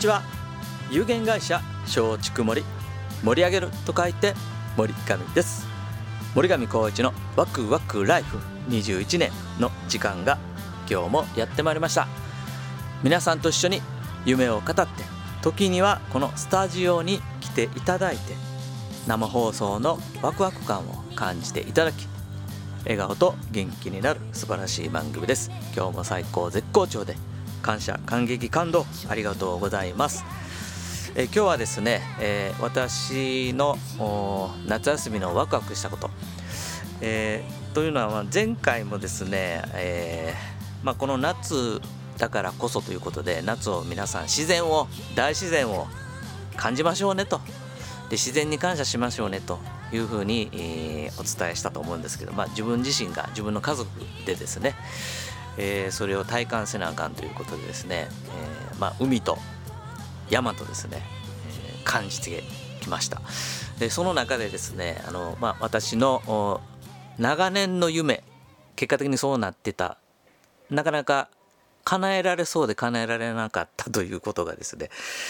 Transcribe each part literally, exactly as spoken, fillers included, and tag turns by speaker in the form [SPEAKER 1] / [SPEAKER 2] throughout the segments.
[SPEAKER 1] ちは。有限会社松竹森、盛り上げると書いて森上です。森上光一のワクワクライフにじゅういちねんの時間が今日もやってまいりました。皆さんと一緒に夢を語って、時にはこのスタジオに来ていただいて、生放送のワクワク感を感じていただき、笑顔と元気になる素晴らしい番組です。今日も最高絶好調で、感謝感激感動ありがとうございます。え今日はですね、えー、私の夏休みのワクワクしたこと、えー、というのは前回もですね、えーまあ、この夏だからこそということで、夏を皆さん自然を大自然を感じましょうねと、で自然に感謝しましょうねというふうに、えー、お伝えしたと思うんですけど、まあ、自分自身が自分の家族でですね、えー、それを体感せなあかんということでですね、えーまあ、海と山とですね、えー、感じてきました。でその中でですね、あの、まあ、私の長年の夢、結果的にそうなってた、なかなか叶えられそうで叶えられなかったということがですね、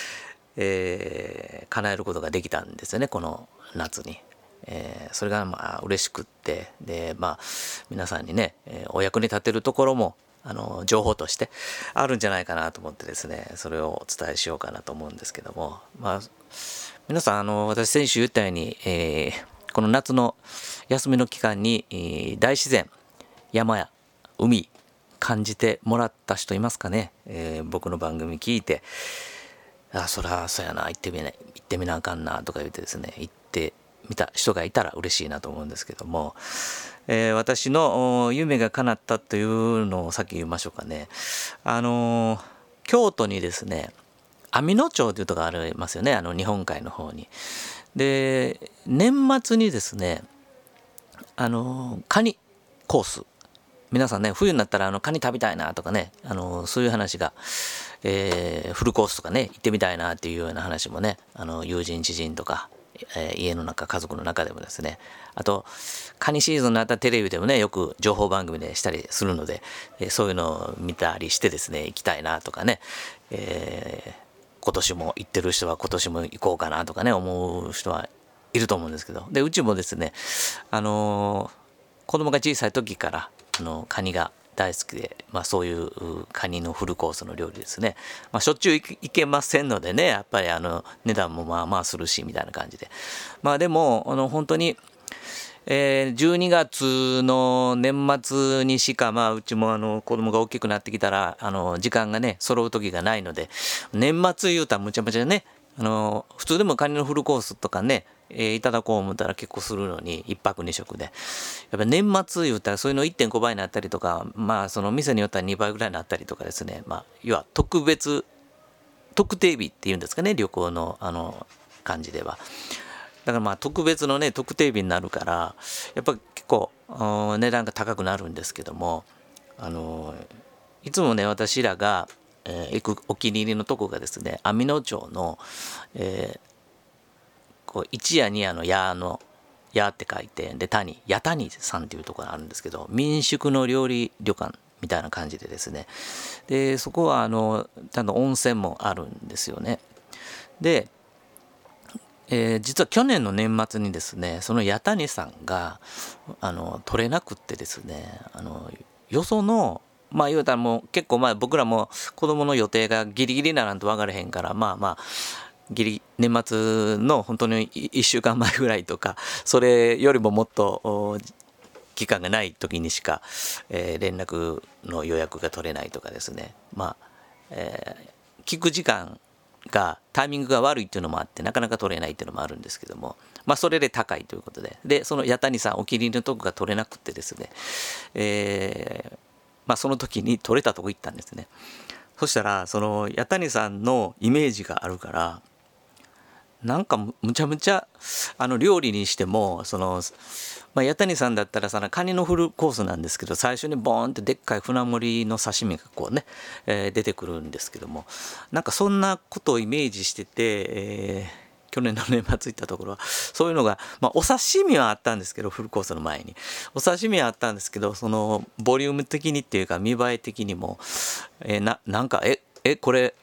[SPEAKER 1] えー、叶えることができたんですよね、この夏に。えー、それがまあ嬉しくって、でまあ皆さんにね、えー、お役に立てるところもあの情報としてあるんじゃないかなと思ってですね、それをお伝えしようかなと思うんですけども、まあ皆さん、あの私先週言ったように、えー、この夏の休みの期間に、えー、大自然、山や海感じてもらった人いますかね。えー、僕の番組聞いて、あそりゃそうやな、行ってみない行ってみなあかんなとか言ってですね、行って見た人がいたら嬉しいなと思うんですけども、えー、私の夢が叶ったというのを先言いましょうかね。あのー、京都にですね、網野町というところがありますよね、あの日本海の方に。で年末にですね、あのー、カニコース、皆さんね、冬になったらあのカニ食べたいなとかね、あのー、そういう話が、えー、フルコースとかね行ってみたいなっていうような話もね、あの友人知人とか、えー、家の中家族の中でもですね、あとカニシーズンになったらテレビでもねよく情報番組でしたりするので、えー、そういうのを見たりしてですね、行きたいなとかね、えー、今年も行ってる人は今年も行こうかなとかね思う人はいると思うんですけど、でうちもですね、あのー、子供が小さい時からあのカニが大好きで、まあ、そういうカニのフルコースの料理ですね、まあ、しょっちゅう行けませんのでね、やっぱりあの値段もまあまあするしみたいな感じで、まあでもあの本当に、えー、じゅうにがつの年末にしか、まあうちもあの子供が大きくなってきたらあの時間がね揃う時がないので、年末言うたらむちゃむちゃね、あの普通でもカニのフルコースとかね、えー、いただこう思ったら結構するのにいっぱくにしょくで、やっぱ年末言うたらそういうの いってんご 倍になったりとか、まあその店によってはにばいぐらいになったりとかですね、まあ要は特別特定日っていうんですかね、旅行のあの感じでは。だからまあ特別のね特定日になるから、やっぱ結構値段が高くなるんですけども、あのいつもね私らが、えー、行くお気に入りのとこがですね、網野町の、えー、こう一夜二夜の屋の屋って書いて、で谷屋谷さんっていうところがあるんですけど、民宿の料理旅館みたいな感じでですね、でそこはあのちゃんと温泉もあるんですよね。でえー、実は去年の年末にですね、その八谷さんがあの取れなくってですね、あのよそのまあ言うたらもう結構まあ僕らも子供の予定がギリギリならんと分からへんから、まあまあギリ年末の本当にいっしゅうかんまえぐらいとか、それよりももっと期間がない時にしか、えー、連絡の予約が取れないとかですね、まあ、えー、聞く時間がタイミングが悪いっていうのもあってなかなか取れないっていうのもあるんですけども、まあそれで高いということで、でその八谷さんお気に入りのとこが取れなくてですね、えー、まあその時に取れたとこ行ったんですね。そしたらその八谷さんのイメージがあるから、なんかむちゃむちゃあの料理にしても、その、まあ、八谷さんだったらさ、カニのフルコースなんですけど、最初にボーンってでっかい船盛りの刺身がこうね、えー、出てくるんですけども、なんかそんなことをイメージしてて、えー、去年の年末行ったところはそういうのが、まあ、お刺身はあったんですけど、フルコースの前にお刺身はあったんですけど、そのボリューム的にっていうか見栄え的にも、えー、な, なんかええこれ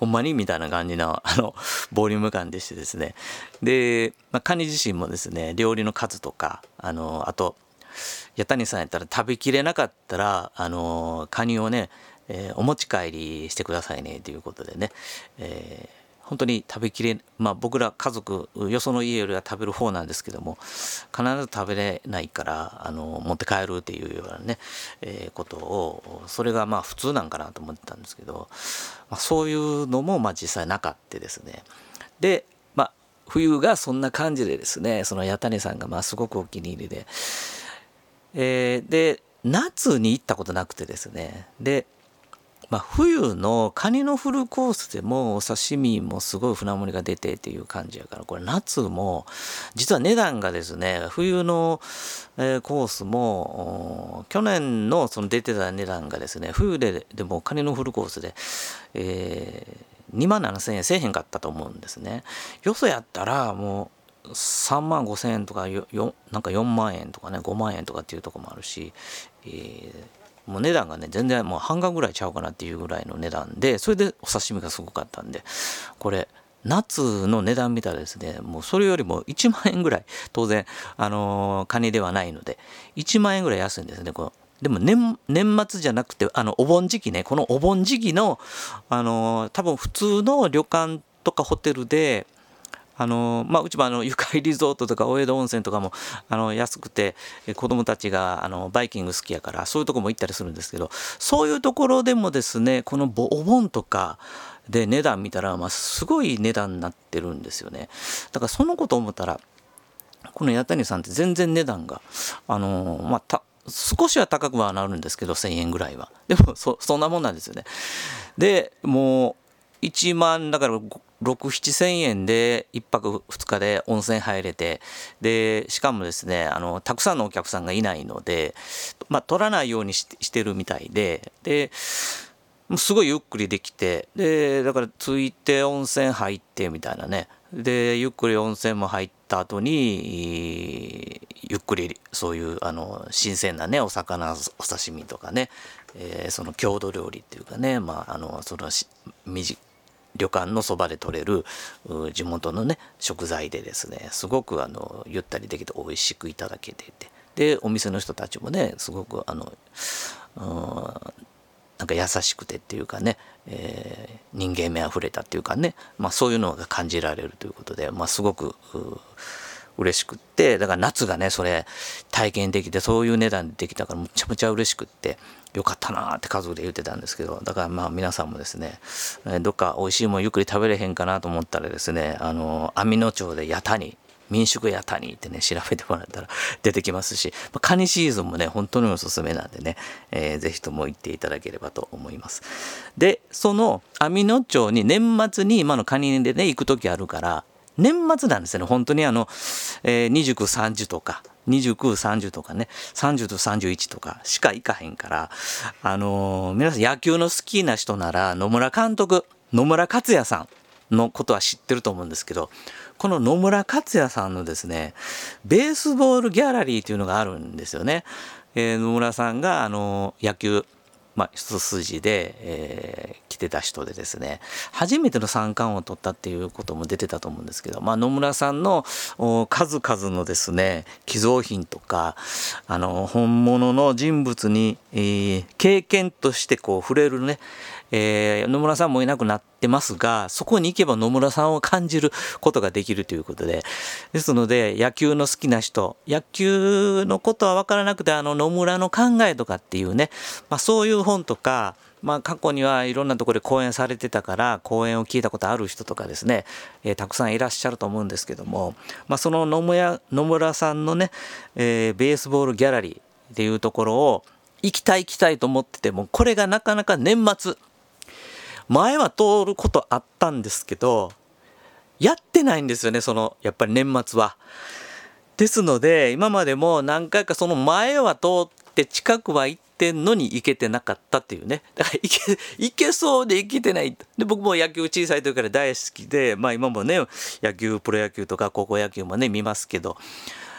[SPEAKER 1] ほんまにみたいな感じのあのボリューム感でしてですね、で、まあ、カニ自身もですね料理の数とかあのあと八谷さんやったら食べきれなかったらあのカニをね、えーお持ち帰りしてくださいねということでね、えー本当に食べきれ、まあ、僕ら家族よその家よりは食べる方なんですけども、必ず食べれないからあの持って帰るっていうようなね、えーことを、それがまあ普通なんかなと思ってたんですけど、まあ、そういうのもまあ実際なかってですね、でまあ冬がそんな感じでですね、その八谷さんがまあすごくお気に入りで、えーで夏に行ったことなくてですね、でまあ、冬のカニのフルコースでもお刺身もすごい船盛りが出てっていう感じやから、これ夏も実は値段がですね、冬の、えーコースもお去年のその出てた値段がですね、冬ででもカニのフルコースで、えー、にまんななせんえんせえへんかったと思うんですね。よそやったらもうさんまんごせんえんとかよよなんかよんまんえんとかねごまんえんとかっていうとこもあるし、えーもう値段がね全然もう半額ぐらいちゃうかなっていうぐらいの値段で、それでお刺身がすごかったんで、これ夏の値段見たらですね、もうそれよりもいちまんえんぐらい、当然あのーカニではないのでいちまんえんぐらい安いんですね。このでも 年, 年末じゃなくてあのお盆時期ね、このお盆時期のあのー多分普通の旅館とかホテルであのまあ、うちもあのゆかりリゾートとか大江戸温泉とかもあの安くて、子どもたちがあのバイキング好きやからそういうとこも行ったりするんですけど、そういうところでもですね、このお盆とかで値段見たら、まあ、すごい値段になってるんですよね。だからそのこと思ったら、この八谷さんって全然値段があのまあた少しは高くはなるんですけどせんえんぐらいはでも そ, そんなもんなんですよね。でもういちまんだからろく、ななせんえんでいっぱくふつかで温泉入れて、でしかもですねあのたくさんのお客さんがいないので、まあ、取らないように し, してるみたいで、ですごいゆっくりできて、でだから着いて温泉入ってみたいなね、でゆっくり温泉も入った後にゆっくりそういうあの新鮮なねお魚お刺身とかね、えーその郷土料理っていうかね、まああのそのし短旅館のそばで採れるう地元のね食材でですね、すごくあのゆったりできて美味しくいただけていて、でお店の人たちもねすごくあのうんなんか優しくてっていうかね、えー人間味あふれたっていうかね、まあ、そういうのが感じられるということで、まあ、すごくう嬉しくって、だから夏がねそれ体験できてそういう値段でできたからむちゃむちゃ嬉しくってよかったなって家族で言ってたんですけど、だからまあ皆さんもですね、えーどっか美味しいもんゆっくり食べれへんかなと思ったらですね、あの網野町で八谷民宿屋谷ってね調べてもらったら出てきますし、まあカニシーズンもね本当におすすめなんでね、えーぜひとも行っていただければと思います。でその網野町に年末に今のカニでね行く時あるから、年末なんですよね本当にあの、えー、にじゅうく、さんじゅうとかにじゅうく、さんじゅうとかねさんじゅうとさんじゅういちとかしか行かへんから、あのー皆さん野球の好きな人なら野村監督野村克也さんのことは知ってると思うんですけど、この野村克也さんのですねベースボールギャラリーというのがあるんですよね。えー野村さんがあの野球まあ、一筋で、えー来てた人でですね、初めての三冠王を取ったっていうことも出てたと思うんですけど、まあ、野村さんのお数々のですね寄贈品とかあの本物の人物に、えー経験としてこう触れるね、えー野村さんもいなくなってますが、そこに行けば野村さんを感じることができるということで、ですので野球の好きな人、野球のことは分からなくてあの野村の考えとかっていうね、まあ、そういう本とか、まあ、過去にはいろんなところで講演されてたから講演を聞いたことある人とかですね、えーたくさんいらっしゃると思うんですけども、まあ、その野村野村さんのね、えーベースボールギャラリーっていうところを行きたい行きたいと思ってても、これがなかなか年末前は通ることあったんですけどやってないんですよね、そのやっぱり年末は。ですので今までも何回かその前は通って近くは行ってんのに行けてなかったっていうね、だから行け行けそうで行けてない。で僕も野球小さい時から大好きで、まあ今もね野球プロ野球とか高校野球もね見ますけど、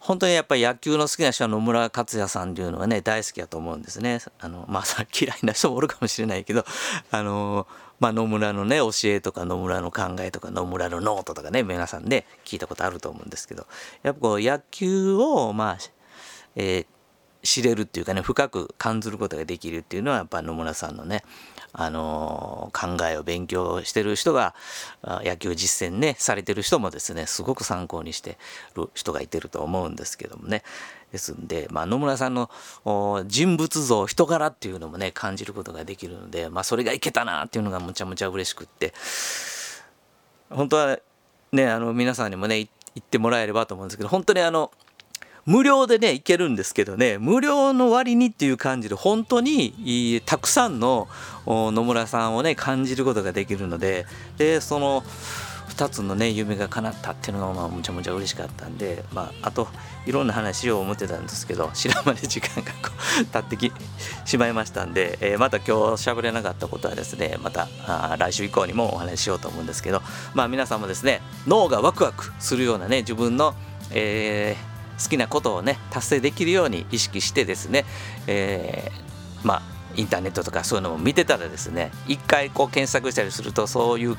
[SPEAKER 1] 本当にやっぱり野球の好きな人は野村克也さんっていうのはね大好きだと思うんですね。あのまあ嫌いな人もおるかもしれないけど、あのまあ、野村のね教えとか野村の考えとか野村のノートとかね皆さんね聞いたことあると思うんですけど、やっぱこう野球をまあ、えー知れるっていうかね深く感じることができるっていうのはやっぱ野村さんのね、あのー考えを勉強してる人が野球実践ねされてる人もですねすごく参考にしてる人がいてると思うんですけどもね。ですんで、まあ、野村さんの人物像人柄っていうのもね感じることができるので、まあ、それがいけたなっていうのがむちゃむちゃ嬉しくって、本当はねあの皆さんにもね言ってもらえればと思うんですけど、本当にあの無料でね行けるんですけどね、無料の割にっていう感じで本当にたくさんの野村さんをね感じることができるので、でそのふたつのね夢が叶ったっていうのがまあむちゃむちゃ嬉しかったんで、まあ、あといろんな話を思ってたんですけど知らんまで時間がこう経ってきしまいましたんで、えー、また今日喋れなかったことはですねまたあ来週以降にもお話ししようと思うんですけど、まあ皆さんもですね脳がワクワクするようなね自分の、えー好きなことをね達成できるように意識してですね、えー、まあインターネットとかそういうのも見てたらですね一回こう検索したりするとそういう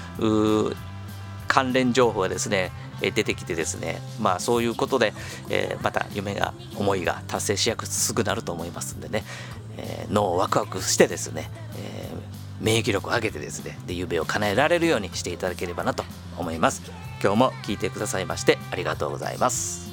[SPEAKER 1] 関連情報がですね出てきてですね、まあそういうことで、えー、また夢が思いが達成しやすくなると思いますんでね、えー、脳をワクワクしてですね、えー、免疫力を上げてですねで夢を叶えられるようにしていただければなと思います。今日も聞いてくださいましてありがとうございます。